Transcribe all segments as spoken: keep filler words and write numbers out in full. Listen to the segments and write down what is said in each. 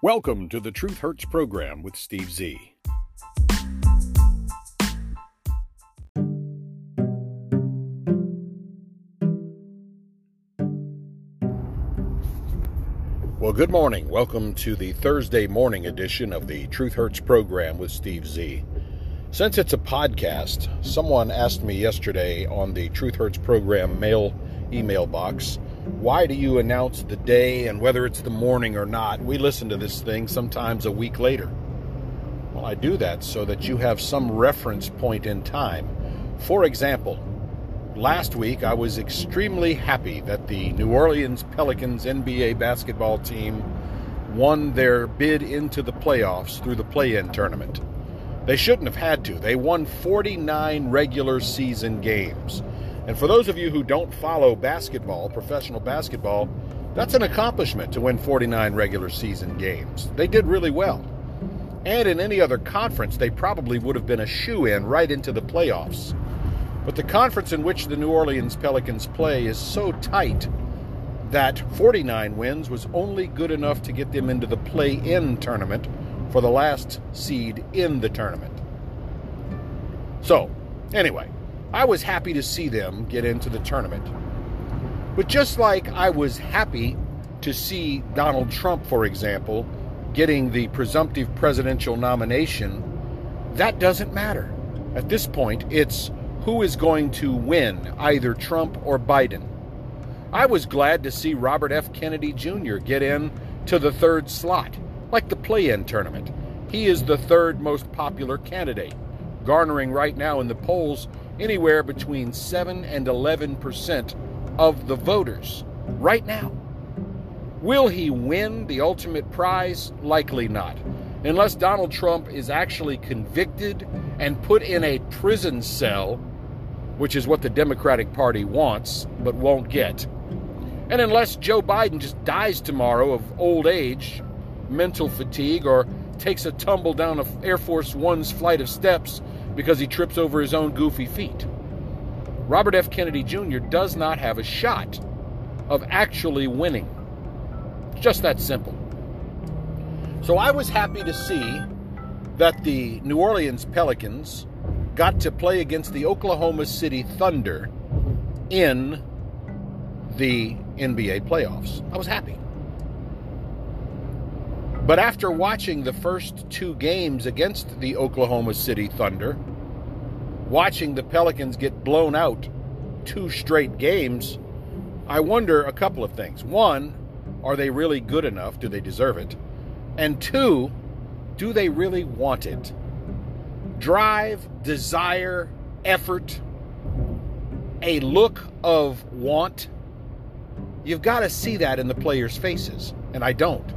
Welcome to the Truth Hurts program with Steve Z. Well, good morning. Welcome to the Thursday morning edition of the Truth Hurts program with Steve Z. Since it's a podcast, someone asked me yesterday on the Truth Hurts program mail email box, why do you announce the day and whether it's the morning or not? We listen to this thing sometimes a week later. Well, I do that so that you have some reference point in time. For example, last week I was extremely happy that the New Orleans Pelicans N B A basketball team won their bid into the playoffs through the play-in tournament. They shouldn't have had to. They won forty-nine regular season games. And for those of you who don't follow basketball, professional basketball, that's an accomplishment to win forty-nine regular season games. They did really well. And in any other conference, they probably would have been a shoo-in right into the playoffs. But the conference in which the New Orleans Pelicans play is so tight that forty-nine wins was only good enough to get them into the play-in tournament for the last seed in the tournament. So, anyway, I was happy to see them get into the tournament. But just like I was happy to see Donald Trump, for example, getting the presumptive presidential nomination, that doesn't matter. At this point, it's who is going to win, either Trump or Biden. I was glad to see Robert F. Kennedy Junior get in to the third slot, like the play-in tournament. He is the third most popular candidate, garnering right now in the polls anywhere between seven and eleven percent of the voters right now. Will he win the ultimate prize? Likely not. Unless Donald Trump is actually convicted and put in a prison cell, which is what the Democratic Party wants but won't get. And unless Joe Biden just dies tomorrow of old age, mental fatigue, or takes a tumble down a Air Force One's flight of steps because he trips over his own goofy feet. Robert F. Kennedy Junior does not have a shot of actually winning. It's just that simple. So I was happy to see that the New Orleans Pelicans got to play against the Oklahoma City Thunder in the N B A playoffs. I was happy. But after watching the first two games against the Oklahoma City Thunder, watching the Pelicans get blown out two straight games, I wonder a couple of things. One, are they really good enough? Do they deserve it? And two, do they really want it? Drive, desire, effort, a look of want. You've got to see that in the players' faces, and I don't.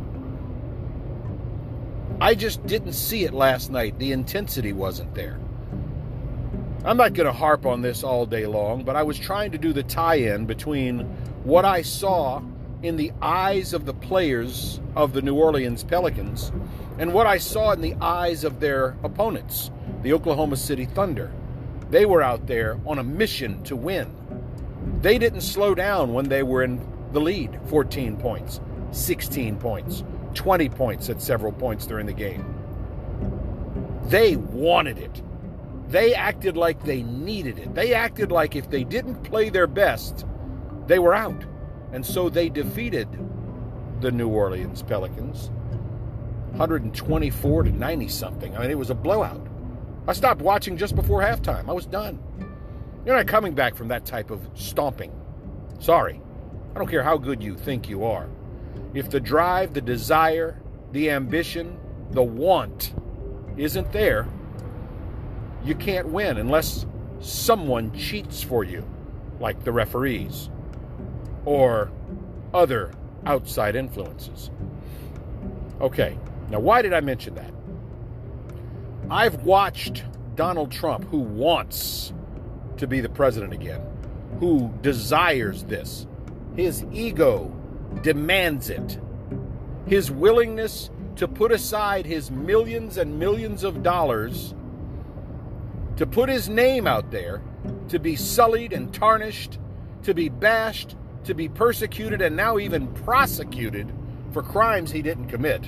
I just didn't see it last night. The intensity wasn't there. I'm not going to harp on this all day long, but I was trying to do the tie-in between what I saw in the eyes of the players of the New Orleans Pelicans and what I saw in the eyes of their opponents, the Oklahoma City Thunder. They were out there on a mission to win. They didn't slow down when they were in the lead, fourteen points, sixteen points, twenty points at several points during the game. They wanted it. They acted like they needed it. They acted like if they didn't play their best, they were out. And so they defeated the New Orleans Pelicans one twenty-four to ninety something. I mean, it was a blowout. I stopped watching just before halftime. I was done. You're not coming back from that type of stomping. Sorry. I don't care how good you think you are. If the drive, the desire, the ambition, the want isn't there, you can't win unless someone cheats for you, like the referees or other outside influences. Okay, now why did I mention that? I've watched Donald Trump, who wants to be the president again, who desires this. His ego demands it. His willingness to put aside his millions and millions of dollars, to put his name out there, to be sullied and tarnished, to be bashed, to be persecuted, and now even prosecuted for crimes he didn't commit.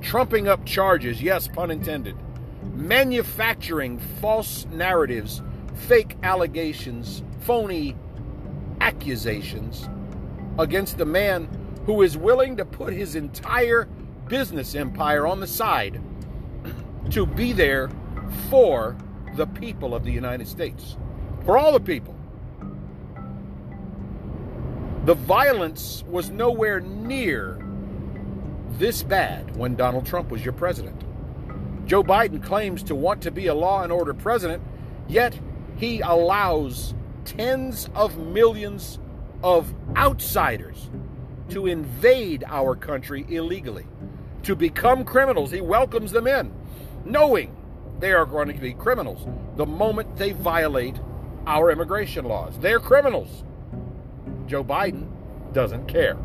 trumping up charges, yes, pun intended, manufacturing false narratives, fake allegations, phony accusations against a man who is willing to put his entire business empire on the side to be there for the people of the United States, for all the people. The violence was nowhere near this bad when Donald Trump was your president. Joe Biden claims to want to be a law and order president, yet he allows tens of millions of outsiders to invade our country illegally, to become criminals. He welcomes them in, knowing they are going to be criminals the moment they violate our immigration laws. They're criminals. Joe Biden doesn't care.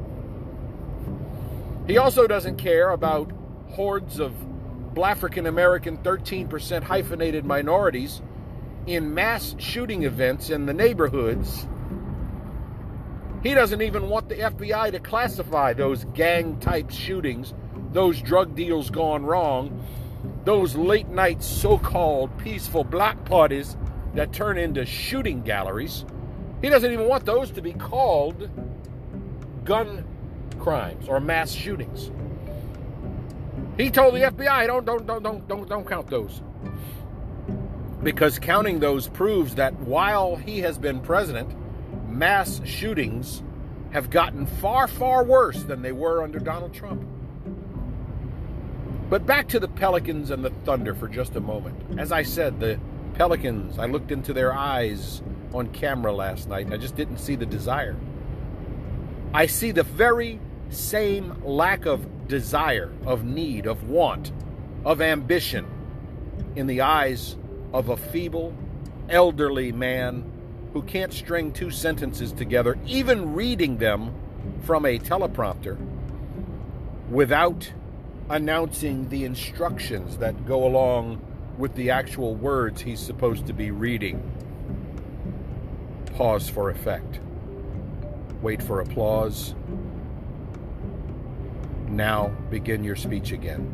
He also doesn't care about hordes of African American thirteen percent hyphenated minorities in mass shooting events in the neighborhoods. He doesn't even want the F B I to classify those gang-type shootings, those drug deals gone wrong, those late-night so-called peaceful block parties that turn into shooting galleries. He doesn't even want those to be called gun crimes or mass shootings. He told the F B I, don't, don't, don't, don't, don't, don't count those. Because counting those proves that while he has been president, mass shootings have gotten far, far worse than they were under Donald Trump. But back to the Pelicans and the Thunder for just a moment. As I said, the Pelicans, I looked into their eyes on camera last night, and I just didn't see the desire. I see the very same lack of desire, of need, of want, of ambition in the eyes of a feeble, elderly man who can't string two sentences together, even reading them from a teleprompter, without announcing the instructions that go along with the actual words he's supposed to be reading. Pause for effect. Wait for applause. Now begin your speech again.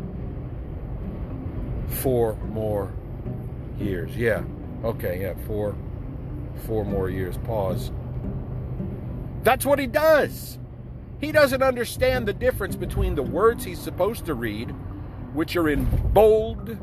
Four more years. Yeah. Okay, yeah, four four more years. Pause. That's what he does. He doesn't understand the difference between the words he's supposed to read, which are in bold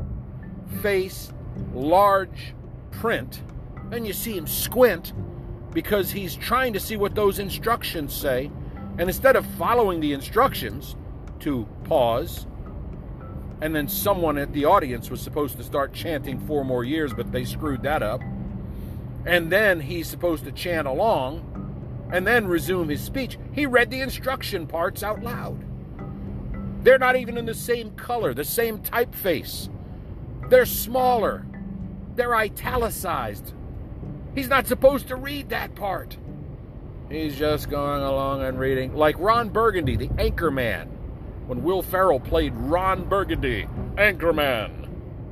face, large print, and you see him squint because he's trying to see what those instructions say. And instead of following the instructions to pause, and then someone at the audience was supposed to start chanting four more years, but they screwed that up. And then he's supposed to chant along and then resume his speech. He read the instruction parts out loud. They're not even in the same color, the same typeface. They're smaller. They're italicized. He's not supposed to read that part. He's just going along and reading. Like Ron Burgundy, the Anchorman. When Will Ferrell played Ron Burgundy, Anchorman.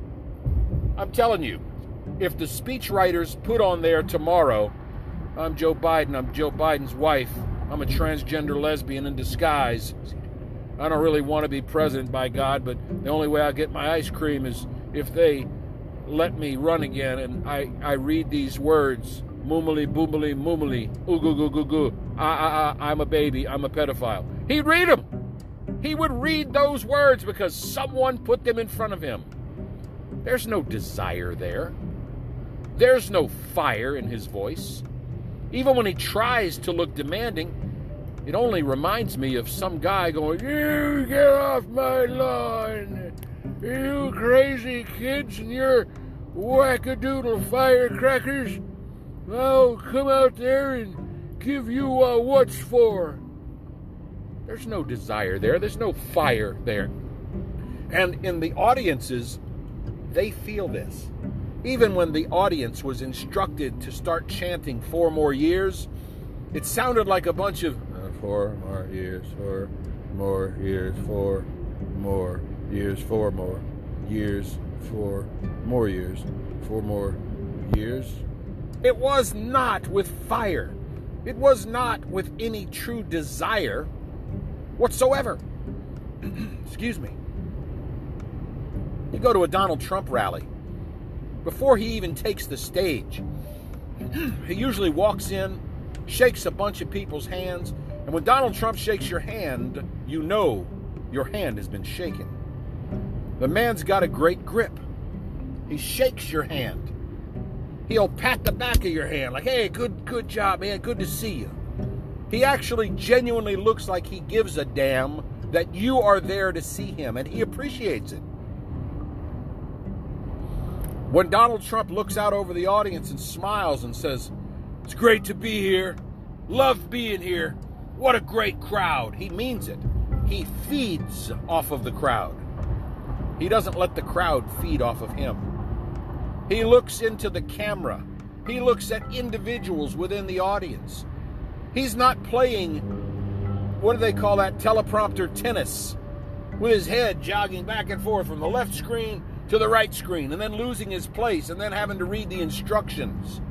I'm telling you, if the speechwriters put on there tomorrow, I'm Joe Biden, I'm Joe Biden's wife, I'm a transgender lesbian in disguise. I don't really want to be president, by God, but the only way I get my ice cream is if they let me run again, and I, I read these words, moomily, boomily, moomily, ooh, goo, goo, goo, goo, ah, ah, ah, I'm a baby, I'm a pedophile. He'd read them. He would read those words because someone put them in front of him. There's no desire there. There's no fire in his voice. Even when he tries to look demanding, it only reminds me of some guy going, "You get off my lawn, you crazy kids and your wackadoodle firecrackers. I'll come out there and give you a what's for." There's no desire there. There's no fire there. And in the audiences, they feel this. Even when the audience was instructed to start chanting four more years, it sounded like a bunch of uh, four more years, four more years, four more years, four more years, four more years, four more years. It was not with fire. It was not with any true desire whatsoever. Excuse me. You go to a Donald Trump rally. Before he even takes the stage, he usually walks in, shakes a bunch of people's hands, and when Donald Trump shakes your hand, you know your hand has been shaken. The man's got a great grip. He shakes your hand. He'll pat the back of your hand like, hey, good, good job, man, good to see you. He actually genuinely looks like he gives a damn that you are there to see him, and he appreciates it. When Donald Trump looks out over the audience and smiles and says, it's great to be here, love being here, what a great crowd, he means it. He feeds off of the crowd. He doesn't let the crowd feed off of him. He looks into the camera. He looks at individuals within the audience. He's not playing, what do they call that, teleprompter tennis, with his head jogging back and forth from the left screen to the right screen, and then losing his place, and then having to read the instructions.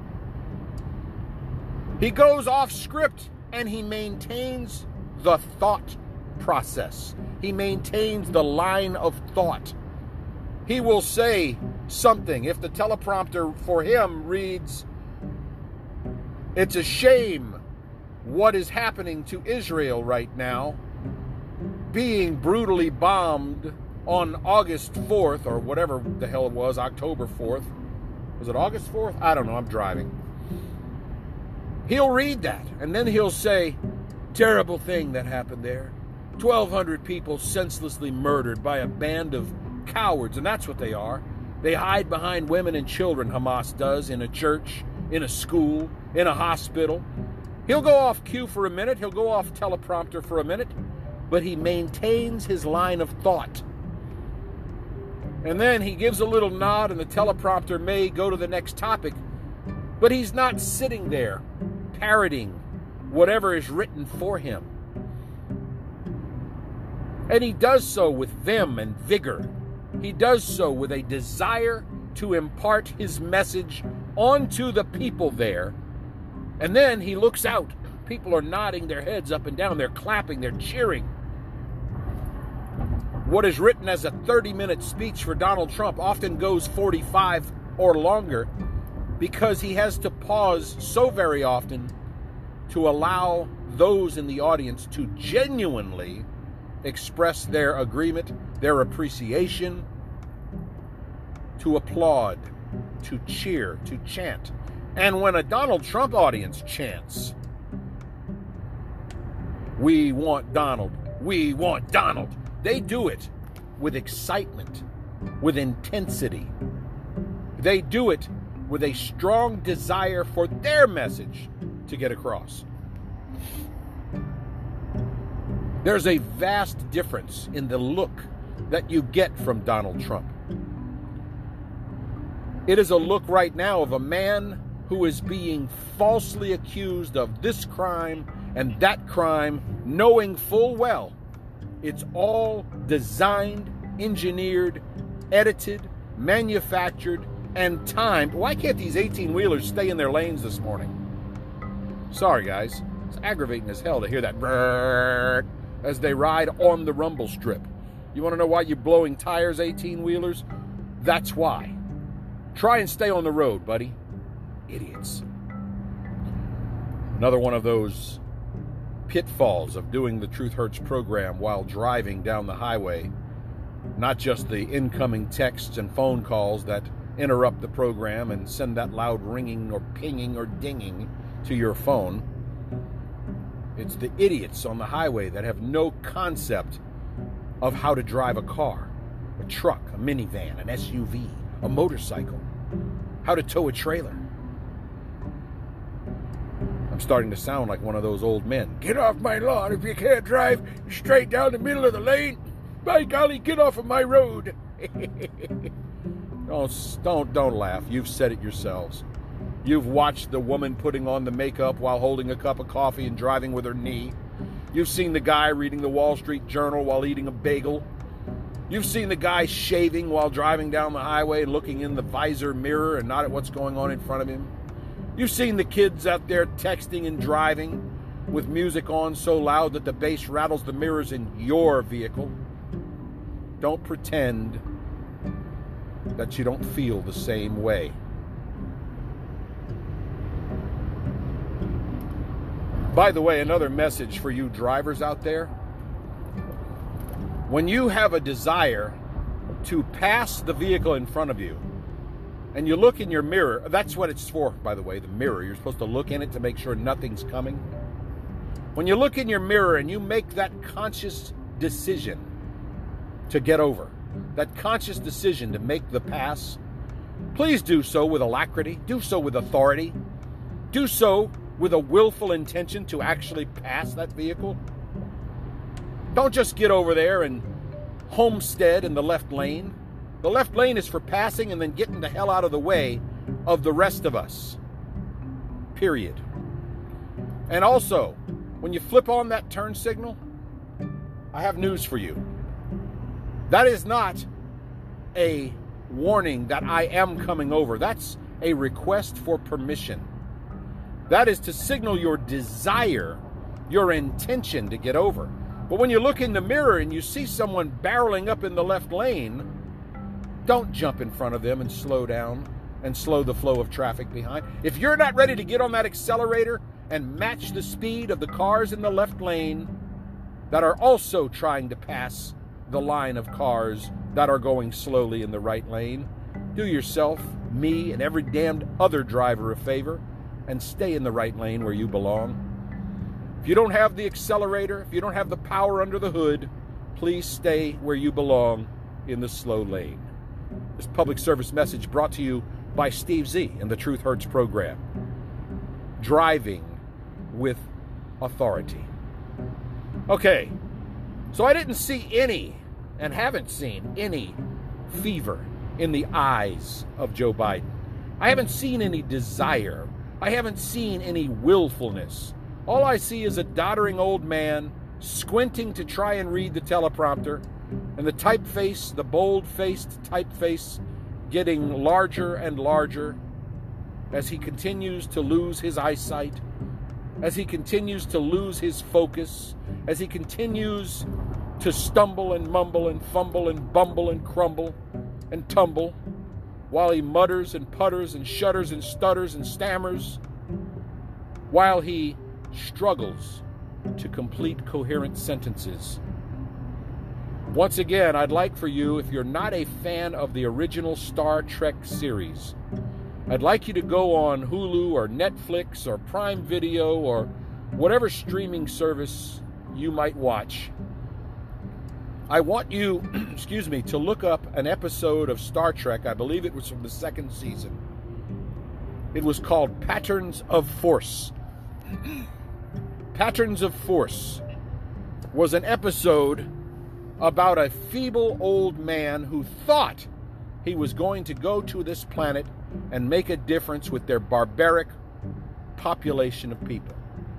He goes off script, and he maintains the thought process. He maintains the line of thought. He will say something. If the teleprompter for him reads, it's a shame what is happening to Israel right now, being brutally bombed on August fourth, or whatever the hell it was, October fourth. Was it August fourth? I don't know, I'm driving. He'll read that, and then he'll say, terrible thing that happened there. twelve hundred people senselessly murdered by a band of cowards, and that's what they are. They hide behind women and children, Hamas does, in a church, in a school, in a hospital. He'll go off cue for a minute, he'll go off teleprompter for a minute, but he maintains his line of thought. And then he gives a little nod, and the teleprompter may go to the next topic, but he's not sitting there parroting whatever is written for him. And he does so with vim and vigor. He does so with a desire to impart his message onto the people there. And then he looks out. People are nodding their heads up and down. They're clapping. They're cheering. What is written as a thirty-minute speech for Donald Trump often goes forty-five or longer, because he has to pause so very often to allow those in the audience to genuinely express their agreement, their appreciation, to applaud, to cheer, to chant. And when a Donald Trump audience chants, we want Donald, we want Donald, they do it with excitement, with intensity. They do it with a strong desire for their message to get across. There's a vast difference in the look that you get from Donald Trump. It is a look right now of a man who is being falsely accused of this crime and that crime, knowing full well it's all designed, engineered, edited, manufactured, and timed. Why can't these eighteen-wheelers stay in their lanes this morning? Sorry, guys. It's aggravating as hell to hear that brrrr as they ride on the rumble strip. You want to know why you're blowing tires, eighteen-wheelers? That's why. Try and stay on the road, buddy. Idiots. Another one of those pitfalls of doing the Truth Hurts program while driving down the highway. Not just the incoming texts and phone calls that interrupt the program and send that loud ringing or pinging or dinging to your phone. It's the idiots on the highway that have no concept of how to drive a car, a truck, a minivan, an S U V, a motorcycle, how to tow a trailer. I'm starting to sound like one of those old men. Get off my lawn if you can't drive straight down the middle of the lane. By golly, get off of my road. don't, don't, don't laugh. You've said it yourselves. You've watched the woman putting on the makeup while holding a cup of coffee and driving with her knee. You've seen the guy reading the Wall Street Journal while eating a bagel. You've seen the guy shaving while driving down the highway and looking in the visor mirror and not at what's going on in front of him. You've seen the kids out there texting and driving with music on so loud that the bass rattles the mirrors in your vehicle. Don't pretend that you don't feel the same way. By the way, another message for you drivers out there. When you have a desire to pass the vehicle in front of you, and you look in your mirror, that's what it's for, by the way, the mirror. You're supposed to look in it to make sure nothing's coming. When you look in your mirror and you make that conscious decision to get over, that conscious decision to make the pass, please do so with alacrity, do so with authority, do so with a willful intention to actually pass that vehicle. Don't just get over there and homestead in the left lane. The left lane is for passing and then getting the hell out of the way of the rest of us. Period. And also, when you flip on that turn signal, I have news for you. That is not a warning that I am coming over. That's a request for permission. That is to signal your desire, your intention to get over. But when you look in the mirror and you see someone barreling up in the left lane, don't jump in front of them and slow down and slow the flow of traffic behind. If you're not ready to get on that accelerator and match the speed of the cars in the left lane that are also trying to pass the line of cars that are going slowly in the right lane, do yourself, me, and every damned other driver a favor and stay in the right lane where you belong. If you don't have the accelerator, if you don't have the power under the hood, please stay where you belong in the slow lane. This public service message brought to you by Steve Z and the Truth Hurts program. Driving with authority. Okay, so I didn't see any, and haven't seen any, fever in the eyes of Joe Biden. I haven't seen any desire. I haven't seen any willfulness. All I see is a doddering old man squinting to try and read the teleprompter, and the typeface, the bold-faced typeface, getting larger and larger as he continues to lose his eyesight, as he continues to lose his focus, as he continues to stumble and mumble and fumble and bumble and crumble and tumble, while he mutters and putters and shudders and stutters and stammers, while he struggles to complete coherent sentences. Once again, I'd like for you, if you're not a fan of the original Star Trek series, I'd like you to go on Hulu or Netflix or Prime Video or whatever streaming service you might watch. I want you, excuse me, to look up an episode of Star Trek. I believe it was from the second season. It was called Patterns of Force. Patterns of Force was an episode about a feeble old man who thought he was going to go to this planet and make a difference with their barbaric population of people.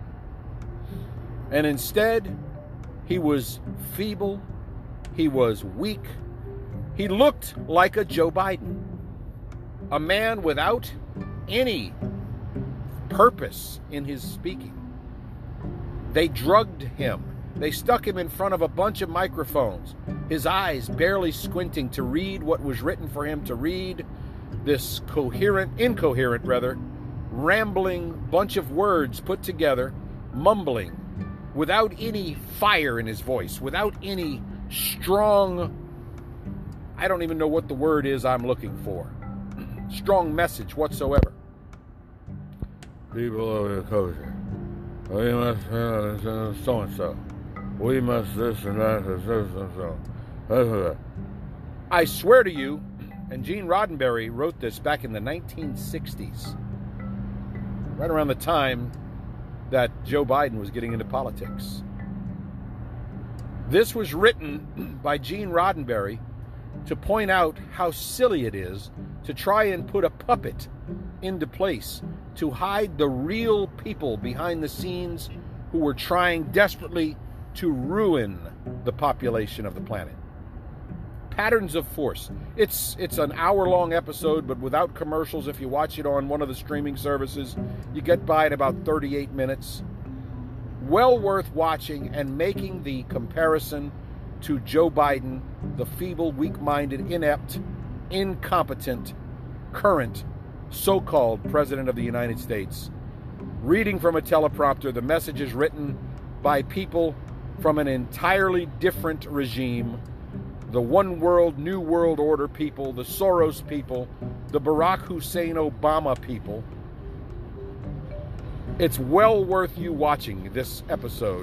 And instead, he was feeble. He was weak. He looked like a Joe Biden, a man without any purpose in his speaking. They drugged him. They stuck him in front of a bunch of microphones, his eyes barely squinting to read what was written for him to read, this coherent, incoherent rather, rambling bunch of words put together, mumbling, without any fire in his voice, without any strong, I don't even know what the word is I'm looking for, strong message whatsoever. People of the culture, we must uh, so and so, we must this and that, and so and so. I swear to you, and Gene Roddenberry wrote this back in the nineteen sixties, right around the time that Joe Biden was getting into politics. This was written by Gene Roddenberry to point out how silly it is to try and put a puppet into place to hide the real people behind the scenes who were trying desperately to ruin the population of the planet. Patterns of Force. It's it's an hour-long episode, but without commercials. If you watch it on one of the streaming services, you get by in about thirty-eight minutes. Well worth watching and making the comparison to Joe Biden, the feeble, weak-minded, inept, incompetent, current so-called President of the United States, reading from a teleprompter the messages written by people from an entirely different regime, the one world, new world order people, the Soros people, the Barack Hussein Obama people. It's well worth you watching this episode.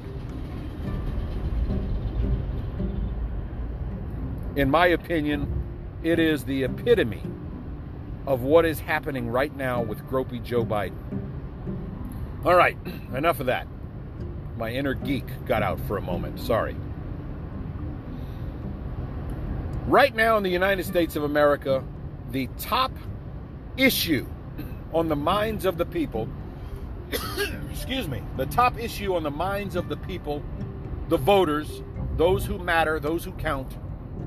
In my opinion, it is the epitome of what is happening right now with gropey Joe Biden. All right, enough of that. My inner geek got out for a moment. Sorry. Right now in the United States of America, the top issue on the minds of the people, excuse me, the top issue on the minds of the people, the voters, those who matter, those who count,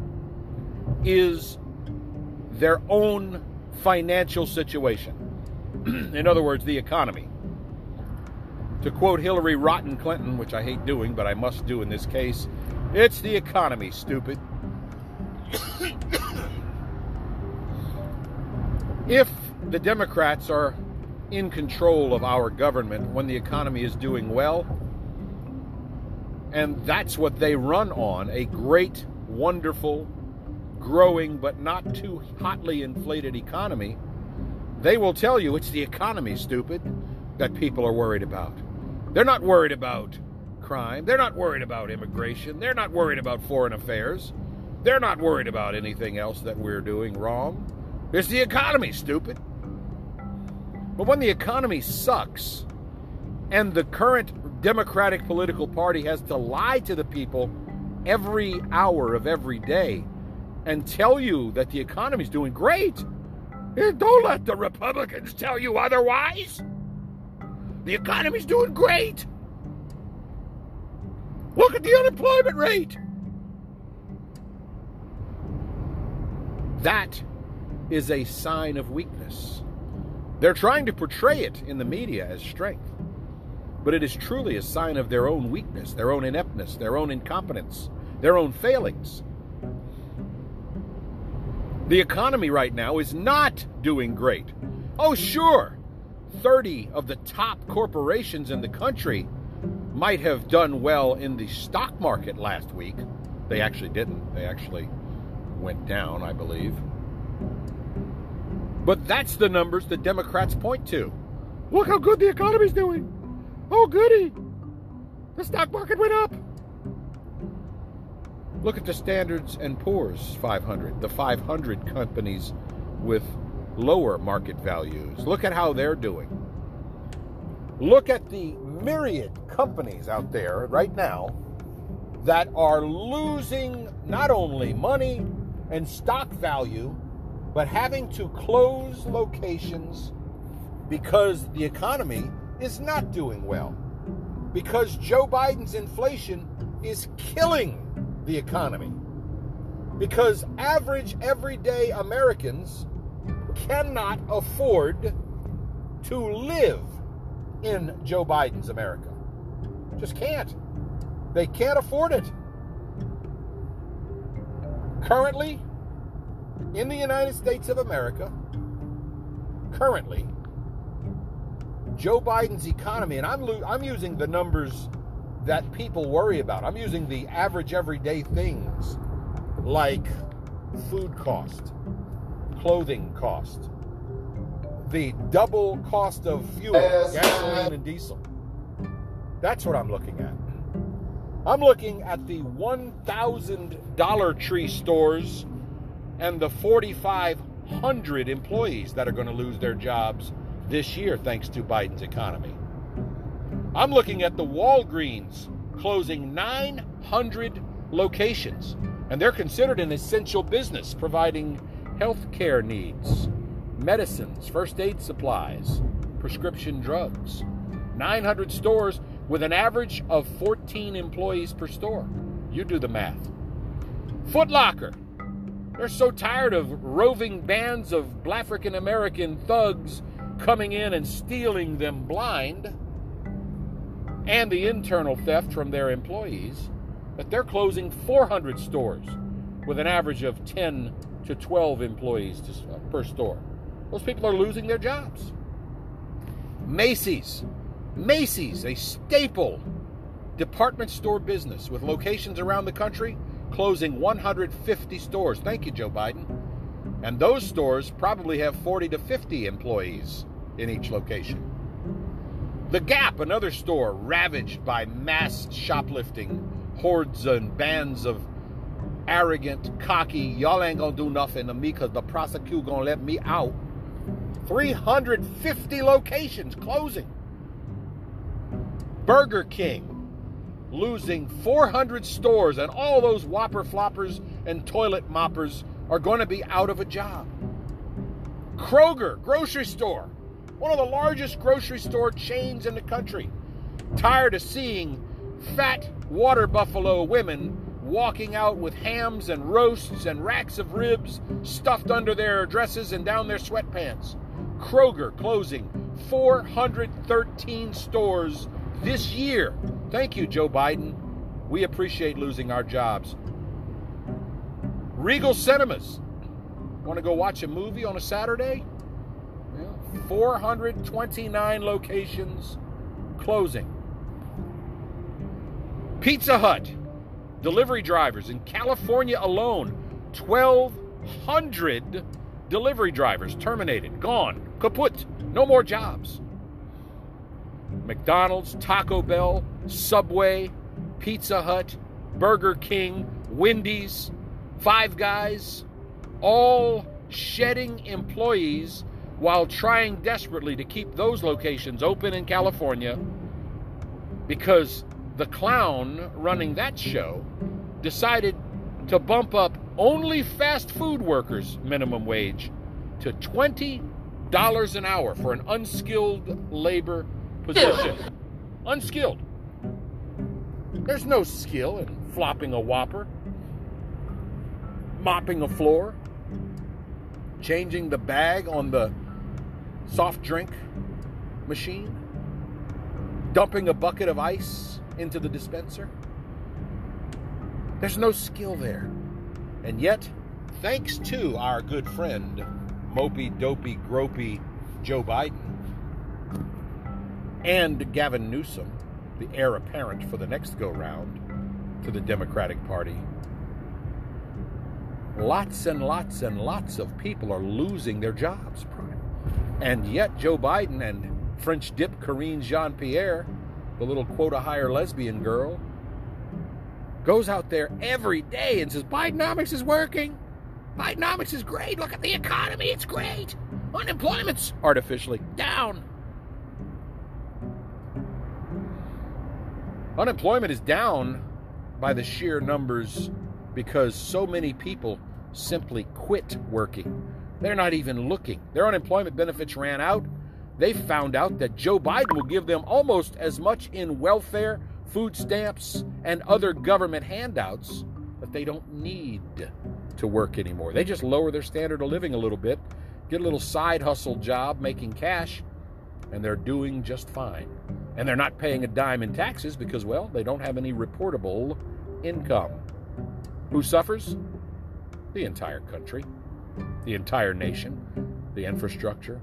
is their own financial situation. In other words, the economy. To quote Hillary Rotten Clinton, which I hate doing, but I must do in this case, it's the economy, stupid. If the Democrats are in control of our government when the economy is doing well, and that's what they run on, a great, wonderful, growing, but not too hotly inflated economy, they will tell you it's the economy, stupid, that people are worried about. They're not worried about crime. They're not worried about immigration. They're not worried about foreign affairs. They're not worried about anything else that we're doing wrong. It's the economy, stupid. But when the economy sucks and the current Democratic political party has to lie to the people every hour of every day and tell you that the economy's doing great, don't let the Republicans tell you otherwise. The economy's doing great. Look at the unemployment rate. That is a sign of weakness. They're trying to portray it in the media as strength, but it is truly a sign of their own weakness, their own ineptness, their own incompetence, their own failings. The economy right now is not doing great. Oh, sure, thirty of the top corporations in the country might have done well in the stock market last week. They actually didn't. They actually went down, I believe. But that's the numbers the Democrats point to. Look how good the economy's doing. Oh, goody. The stock market went up. Look at the Standards and Poor's five hundred, the five hundred companies with lower market values. Look at how they're doing. Look at the myriad companies out there right now that are losing not only money and stock value, but having to close locations because the economy is not doing well. Because Joe Biden's inflation is killing the economy. Because average, everyday Americans cannot afford to live in Joe Biden's America. Just can't. They can't afford it. Currently, in the United States of America, currently, Joe Biden's economy, and I'm lo- I'm using the numbers that people worry about. I'm using the average everyday things like food cost, clothing cost, the double cost of fuel, gasoline and diesel. That's what I'm looking at. I'm looking at the one thousand Dollar Tree stores and the forty-five hundred employees that are going to lose their jobs this year thanks to Biden's economy. I'm looking at the Walgreens closing nine hundred locations, and they're considered an essential business, providing health care needs, medicines, first aid supplies, prescription drugs. nine hundred stores with an average of fourteen employees per store. You do the math. Foot Locker. They're so tired of roving bands of African American thugs coming in and stealing them blind, and the internal theft from their employees, that they're closing four hundred stores with an average of ten to twelve employees per store. Those people are losing their jobs. Macy's. Macy's, a staple department store business with locations around the country, closing one hundred fifty stores. Thank you, Joe Biden. And those stores probably have forty to fifty employees in each location. The Gap, another store ravaged by mass shoplifting, hordes and bands of arrogant, cocky, y'all ain't gonna do nothing to me because the prosecutor gonna let me out. three hundred fifty locations closing. Burger King losing four hundred stores, and all those whopper floppers and toilet moppers are going to be out of a job. Kroger, grocery store, one of the largest grocery store chains in the country, tired of seeing fat water buffalo women walking out with hams and roasts and racks of ribs stuffed under their dresses and down their sweatpants. Kroger closing four hundred thirteen stores this year. Thank you, Joe Biden. We appreciate losing our jobs. Regal Cinemas. Want to go watch a movie on a Saturday? Well, four hundred twenty-nine locations closing. Pizza Hut. Delivery drivers in California alone, twelve hundred delivery drivers terminated, gone, kaput, no more jobs. McDonald's, Taco Bell, Subway, Pizza Hut, Burger King, Wendy's, Five Guys, all shedding employees while trying desperately to keep those locations open in California because the clown running that show decided to bump up only fast food workers' minimum wage to twenty dollars an hour for an unskilled labor position. Unskilled. There's no skill in flopping a Whopper, mopping a floor, changing the bag on the soft drink machine, dumping a bucket of ice into the dispenser. There's no skill there. And yet, thanks to our good friend, mopey, dopey, gropey Joe Biden, and Gavin Newsom, the heir apparent for the next go-round to the Democratic Party, lots and lots and lots of people are losing their jobs. And yet Joe Biden and French dip Karine Jean-Pierre, the little quota-hire lesbian girl, goes out there every day and says, Bidenomics is working. Bidenomics is great. Look at the economy. It's great. Unemployment's artificially down. Unemployment is down by the sheer numbers because so many people simply quit working. They're not even looking. Their unemployment benefits ran out. They found out that Joe Biden will give them almost as much in welfare, food stamps, and other government handouts that they don't need to work anymore. They just lower their standard of living a little bit, get a little side hustle job making cash, and they're doing just fine. And they're not paying a dime in taxes because, well, they don't have any reportable income. Who suffers? The entire country, the entire nation, the infrastructure.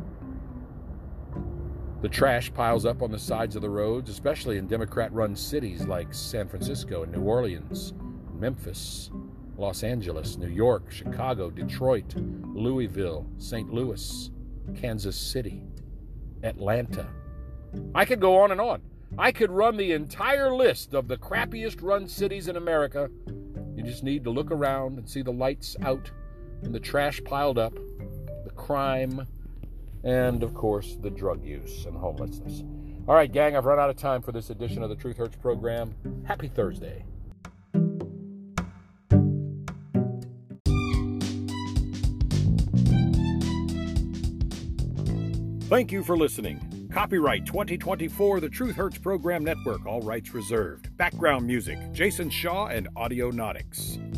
The trash piles up on the sides of the roads, especially in Democrat-run cities like San Francisco and New Orleans, Memphis, Los Angeles, New York, Chicago, Detroit, Louisville, Saint Louis, Kansas City, Atlanta. I could go on and on. I could run the entire list of the crappiest run cities in America. You just need to look around and see the lights out and the trash piled up, the crime, and, of course, the drug use and homelessness. All right, gang, I've run out of time for this edition of the Truth Hurts program. Happy Thursday. Thank you for listening. Copyright twenty twenty-four, the Truth Hurts Program Network, all rights reserved. Background music, Jason Shaw and Audionautics.